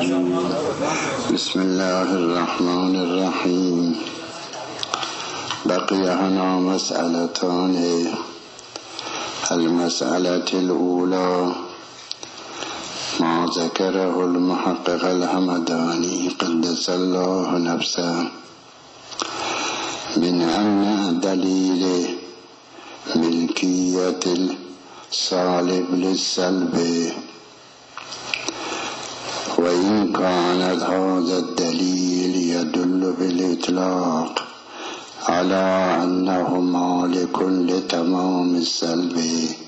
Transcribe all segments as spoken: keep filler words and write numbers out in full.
الرجيم بسم الله الرحمن الرحيم. بقي هنا مسألتان. المسألة الأولى ما ذكره المحقق الهمداني قدس الله نفسه من أن دليل ملكية السالب للسلب، وإن كان هذا الدليل يدل بالإطلاق على أنه مالك لتمام السلب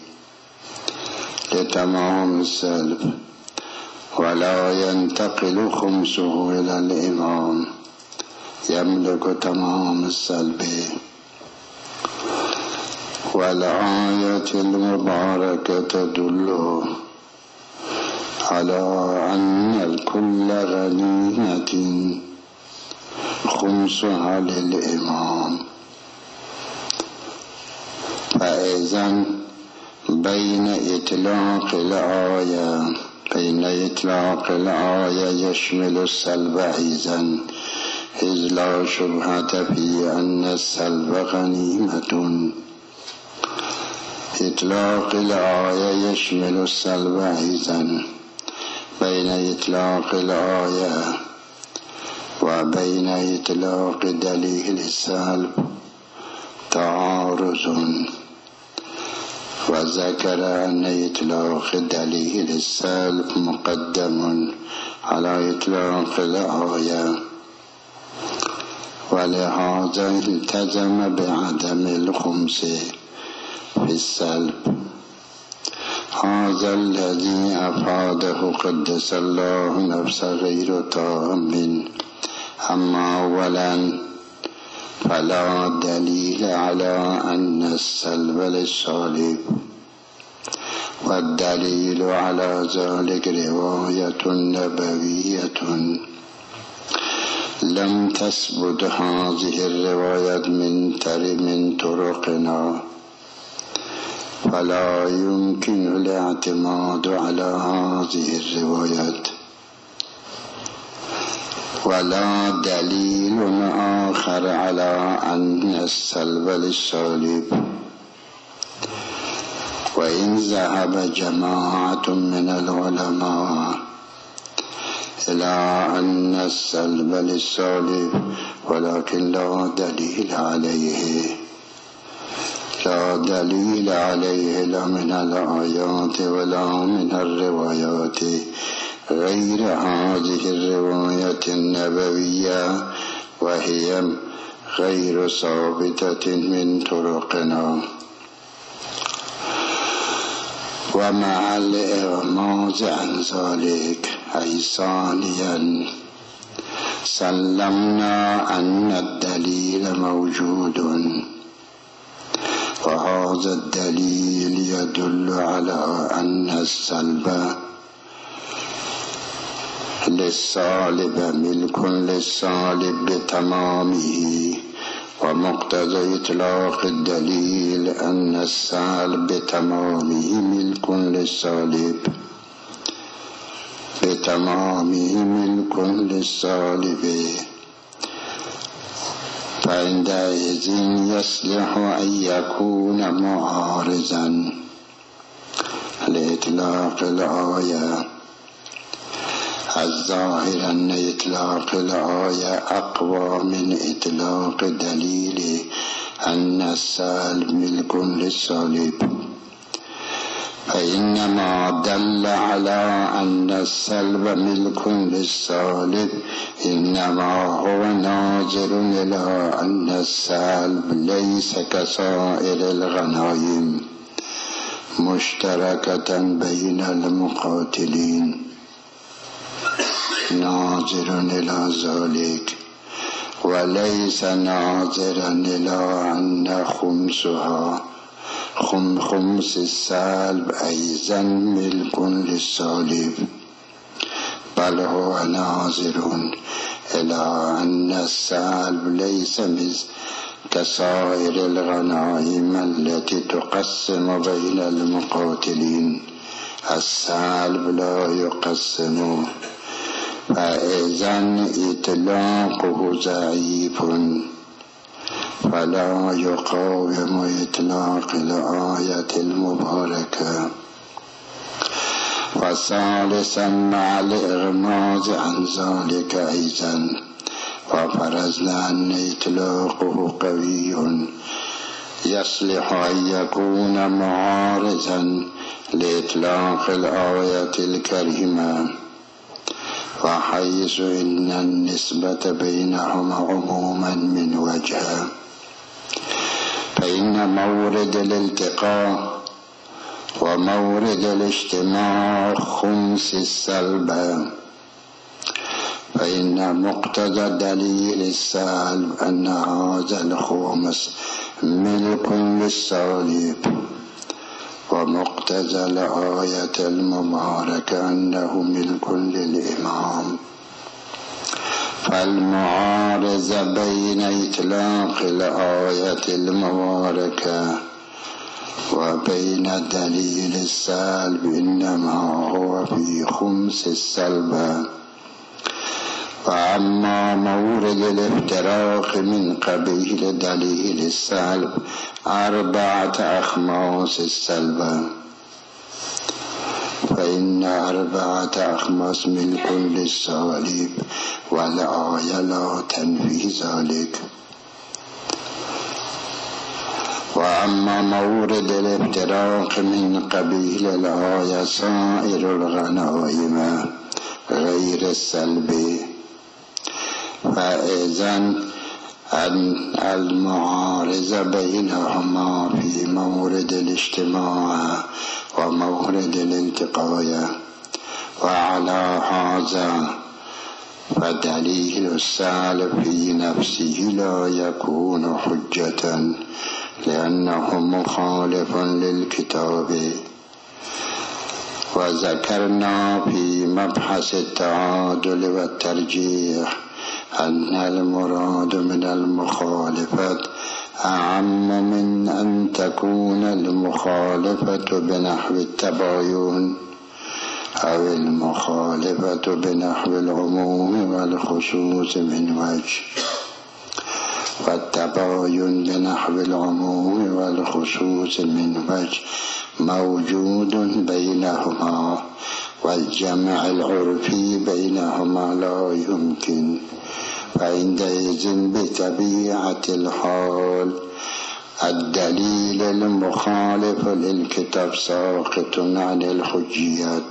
لتمام السلب ولا ينتقل خمسه إلى الإمام يملك تمام السلب. والآية المباركة تدل على أن الكل غنيمة خمسها للإمام، فإذن بين إطلاق الآية بين إطلاق الآية يشمل السلب أيضا، إذ لا شبهة في أن السلب غنيمة. إطلاق الآية يشمل السلب أيضا، بين إطلاق الآية وبين إطلاق دليل السلب تعارض، وذكر أن إطلاق دليل السلب مقدم على إطلاق الآية، ولهذا التزم بعدم الخمس في السلب. هذا الذي أفاده قدس الله نفسه غير تام. أما أولا فلا دليل على أن السلب للسالب، والدليل على ذلك رواية نبوية لم تثبت هذه الرواية من من طرقنا، فلا يمكن الاعتماد على هذه الروايات. ولا دليل آخر على أن السلب للسالب. وإن ذهب جماعة من العلماء إلى أن السلب للسالب ولكن لا دليل عليه لا دليل عليه لا من الآيات ولا من الروايات غير هذه الرواية النبوية، وهي غير ثابتة من طرقنا. ومع الإغماض عن ذلك أي ثانيا سلمنا أن الدليل موجود، وهذا الدليل يدل على أن السلب للسالب ملك للسالب بتمامه، ومقتضى إطلاق الدليل أن السالب بتمامه ملك للسالب بتمامه ملك للسالب، فعندئذ يصلح أن يكون معارضا لإطلاق الآية. الظاهر أن إطلاق الآية أقوى من إطلاق دليل أن السالب ملك للسالب، فإنما دل على أن السلب ملك للسالب إنما هو ناظر إلى أن السلب ليس كسائر الغنائم مشتركة بين المقاتلين، ناظر إلى ذلك، وليس ناظرا إلى أن خمسها خم خمس السالب أيضا ملك للسالب، بل هو ناظر إلى أن السالب ليس كسائر الغنائم التي تقسم بين المقاتلين. السالب لا يقسم فإذن إطلاقه ضعيف فلا يقاوم إطلاق الآية المباركة. وثالثا مع الإغماض عن ذلك أيضا وفرضنا أن إطلاقه قوي يصلح أن يكون معارضا لإطلاق الآية الكريمة، وحيث إن النسبة بينهما عموما من وجه، فإن مورد الالتقاء ومورد الاجتماع خمس السلب، فإن مقتضى دليل السالب أن هذا الخمس ملك للصالب، ومقتضى الآية المباركة أنه ملك للإمام. فالمعارضة بين إطلاق الآية المباركة وبين دليل السلب إنما هو في خمس السلب. وأما مورد الافتراق من قبيل دليل السلب أربعة أخماس السلب، فإن أربعة أخماس ملك للصالب والآية لا تنفي ذلك. وأما مورد الافتراق من قبيل الآية سائر الغنائم غير السلب، فإذن المعارضة بينهما في مورد الاجتماع ومورد الالتقاء. وعلى هذا فدليل السالب في نفسه لا يكون حجة لأنه مخالف للكتاب. وذكرنا في مبحث التعادل والترجيح أن المراد من المخالفة أعم من أن تكون المخالفة بنحو التباين أو المخالفة بنحو العموم والخصوص من وجه. والتباين بنحو العموم والخصوص من وجه موجود بينهما، والجمع العرفي بينهما لا يمكن. فعندئذ بطبيعة الحال الدليل المخالف للكتاب ساقط عن الحجيات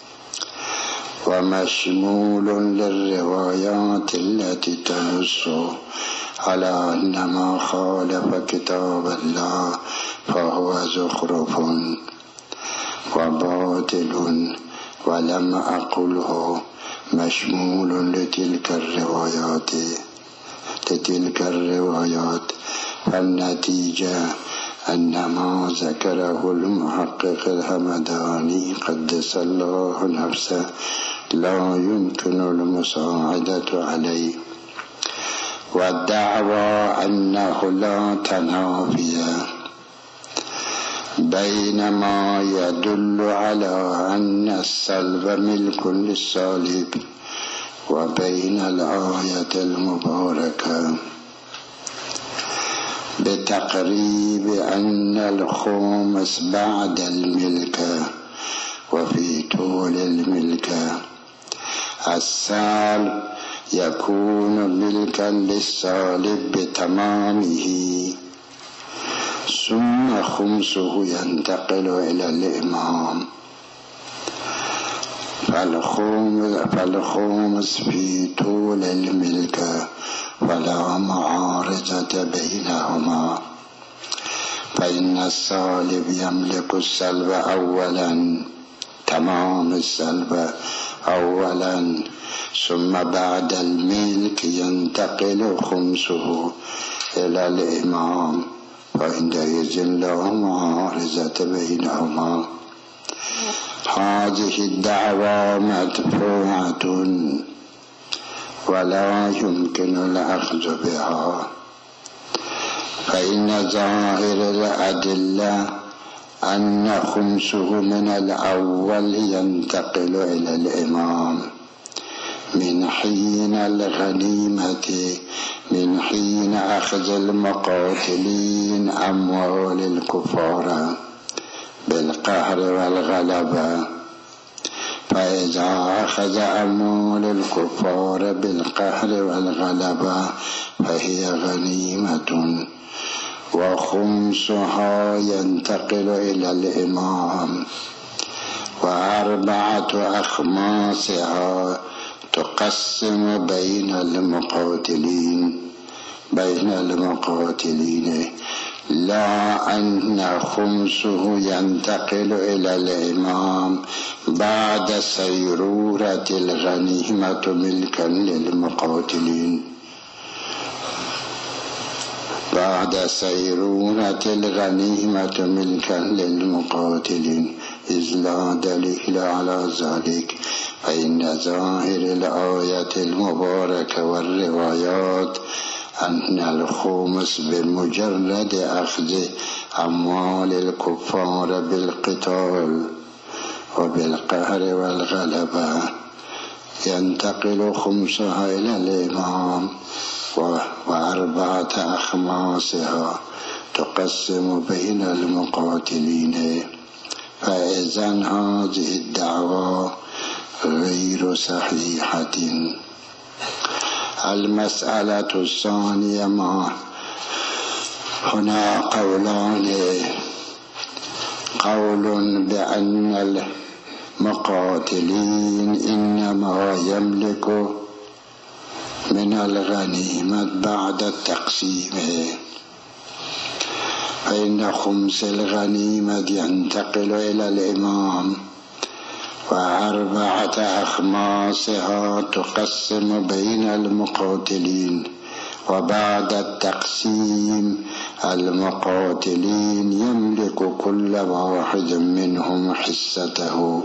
ومشمول للروايات التي تنص على أن ما خالف كتاب الله فهو زخرف وباطل، ولم أقله مشمول لتلك الروايات لتلك الروايات فالنتيجة أن ما ذكره المحقق الهمداني قدس الله نفسه لا يمكن المساعدة عليه. والدعوى أنه لا تنافي بين ما يدل على أن السلب ملك للصالب وبين الآية المباركة بتقريب أن الخمس بعد الملك وفي طول الملك السالب يكون ملكا للصالب بتمامه، ثم خمسه ينتقل إلى الإمام. فالخمس في طول الملك ولا معارضة بينهما، فإن الصالب يملك السلب أولا تمام السلب أولا، ثم بعد الملك ينتقل خمسه إلى الإمام، فعندئذ لا معارضة بينهما. هذه الدعوى مدفوعة ولا يمكن الأخذ بها، فإن ظاهر الأدلة أن خمسه من الأول ينتقل إلى الإمام من حين الغنيمة من حين أخذ المقاتلين أموال الكفار بالقهر والغلبة. فإذا أخذ أموال الكفار بالقهر والغلبة فهي غنيمة، وخمسها ينتقل إلى الإمام، وأربعة أخماسها تقسم بين المقاتلين بين المقاتلين لا أن خمسه ينتقل إلى الإمام بعد سيرورة الغنيمة ملكا للمقاتلين بعد سيرورة الغنيمة ملكا للمقاتلين إذ لا دليل على ذلك، فإن ظاهر الآية المباركة والروايات أن الخمس بمجرد أخذ أموال الكفار بالقتال وبالقهر والغلبة ينتقل خمسها إلى الإمام، وأربعة أخماسها تقسم بين المقاتلين. فإذا هذه الدعوة غير صحيحة. المسألة الثانية ما هنا قولان: قول بأن المقاتلين إنما يملك من الغنيمة بعد التقسيم، فإن خمس الغنيمة ينتقل إلى الإمام، وأربعة أخماسها تقسم بين المقاتلين، وبعد التقسيم المقاتلين يملك كل واحد منهم حصته،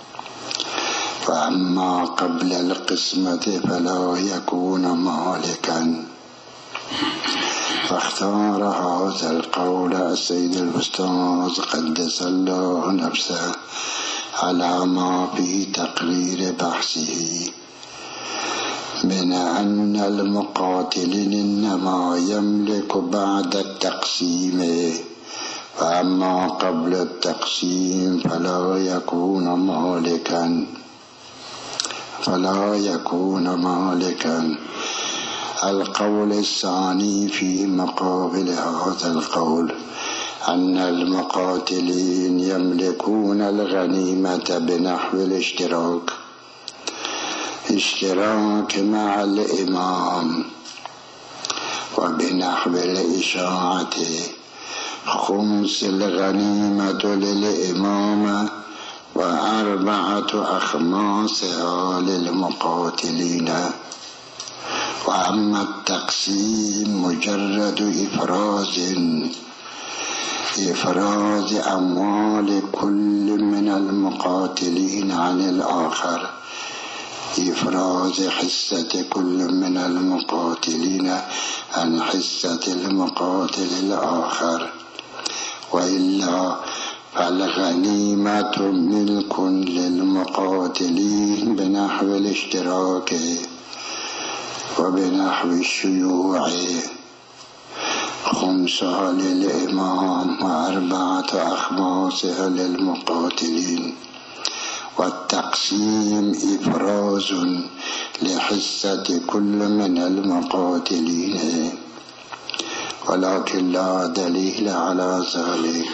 وأما قبل القسمة فلا يكون مالكا. فاختار هذا القول السيد الأستاذ قدس الله نفسه على ما في تقرير بحثه من أن المقاتلين إنما يملك بعد التقسيم، فأما قبل التقسيم فلا يكون مالكا فلا يكون مالكا. القول الثاني في مقابل هذا القول أن المقاتلين يملكون الغنيمة بنحو الاشتراك اشتراك مع الإمام، وبنحو الإشاعة خمس الغنيمة للإمام وأربعة أخماسها للمقاتلين. وأما التقسيم مجرد إفراز إفراز أموال كل من المقاتلين عن الآخر إفراز حصة كل من المقاتلين عن حصة المقاتل الآخر، وإلا فالغنيمة ملك للمقاتلين بنحو الاشتراك وبنحو الشيوع، خمسها للإمام وأربعة أخماسها للمقاتلين. والتقسيم إفراز لحصة كل من المقاتلين، ولكن لا دليل على ذلك،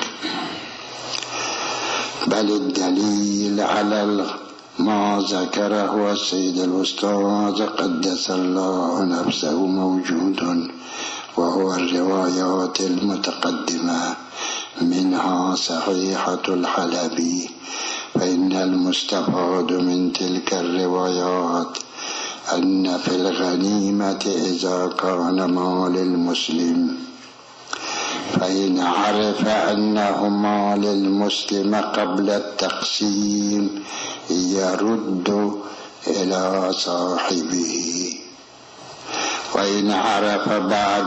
بل الدليل على ما ذكره السيد الأستاذ قدس الله نفسه موجود، وهو الروايات المتقدمة، منها صحيحة الحلبي. فإن المستفاد من تلك الروايات أن في الغنيمة إذا كان مال المسلم فإن عرف أنه مال المسلم قبل التقسيم يرد إلى صاحبه، وإن عرف بعد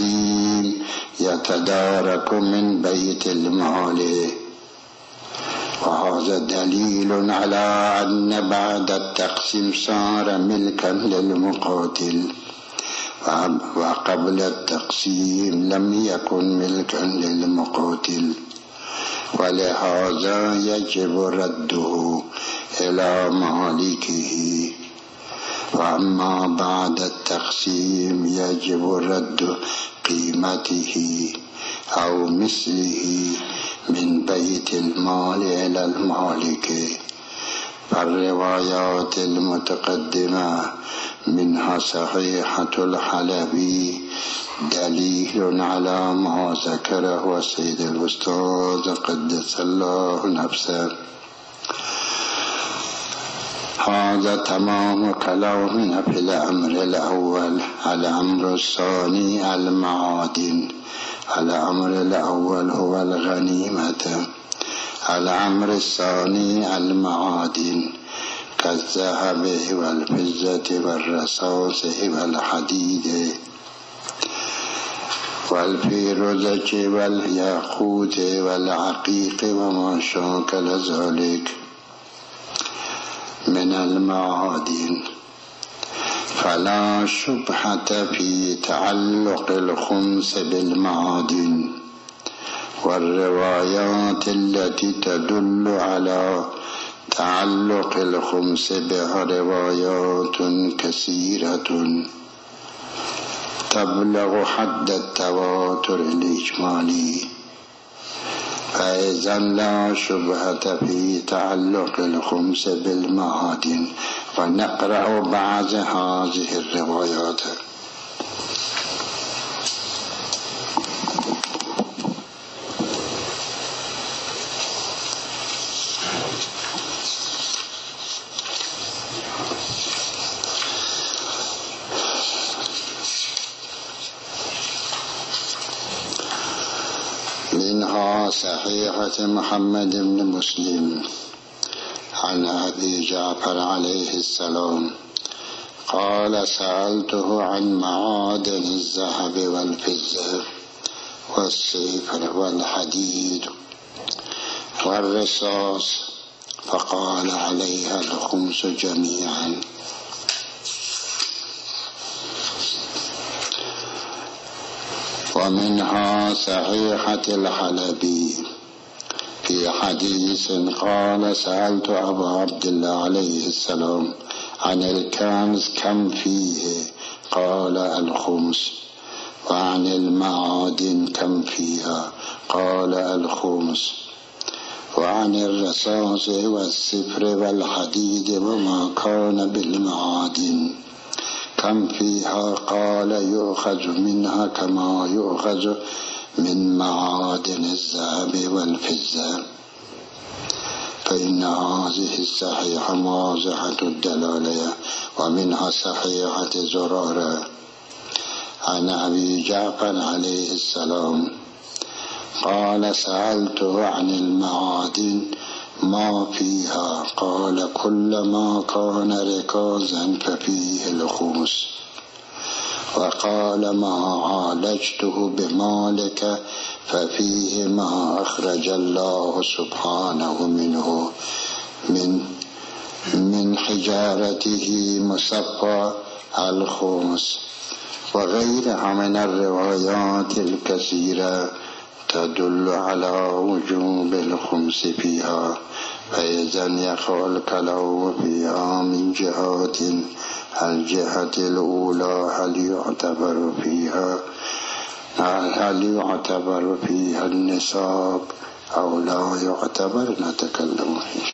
التقسيم يتدارك من بيت المال. وهذا دليل على أن بعد التقسيم صار ملكا للمقاتل، وقبل التقسيم لم يكن ملكا للمقاتل، ولهذا يجب رده إلى مالكه. وأما بعد التقسيم يجب رد قيمته أو مثله من بيت المال إلى المالك. فالروايات المتقدمة منها صحيحة الحلبي دليل على ما ذكره السيد الأستاذ قدس الله نفسه. هذا تمام كلامنا في الأمر الأول. الأمر الثاني المعادن. الأمر الأول هو الغنيمة، الأمر الثاني المعادن كالذهب والفضة والرصاص والحديد والفيروزة والياقوت والعقيق وما شاكل ذلك من المعادن. فلا شبهة في تعلق الخمس بالمعادن، والروايات التي تدل على تعلق الخمس بها روايات كثيرة تبلغ حد التواتر الإجمالي، فإذا لا شبهة في تعلق الخمس بالمعادن. ونقرأ بعض هذه الروايات. منها صحيحة محمد بن مسلم عن أبي جعفر عليه السلام قال: سألته عن معادن الذهب والفضة والصفر والحديد والرصاص، فقال: عليها الخمس جميعا. ومنها صحيحة الحلبي في حديث قال: سألت أبا عبد الله عليه السلام عن الكنز كم فيه؟ قال: الخمس. وعن المعادن كم فيها؟ قال: الخمس. وعن الرصاص والصفر والحديد وما كان بالمعادن كم فيها؟ قال: يؤخذ منها كما يؤخذ من معادن الذهب والفضة. فإن هذه الصحيحة واضحة الدلالة. ومنها صحيحة زرارة عن أبي جعفر عليه السلام قال: سألته عن المعادن ما فيها؟ قال: كل ما كان ركازا ففيه الخمس. وقال: ما عالجته بمالك ففيه ما أخرج الله سبحانه منه من من حجارته مصفى الخمس. وغيرها من الروايات الكثيرة تدل على وجوب الخمس فيها. فإذا يقع الكلام فيها من جهات: الجهة الأولى هل يعتبر فيها هل يعتبر فيها النصاب أو لا يعتبر؟ نتكلم فيه.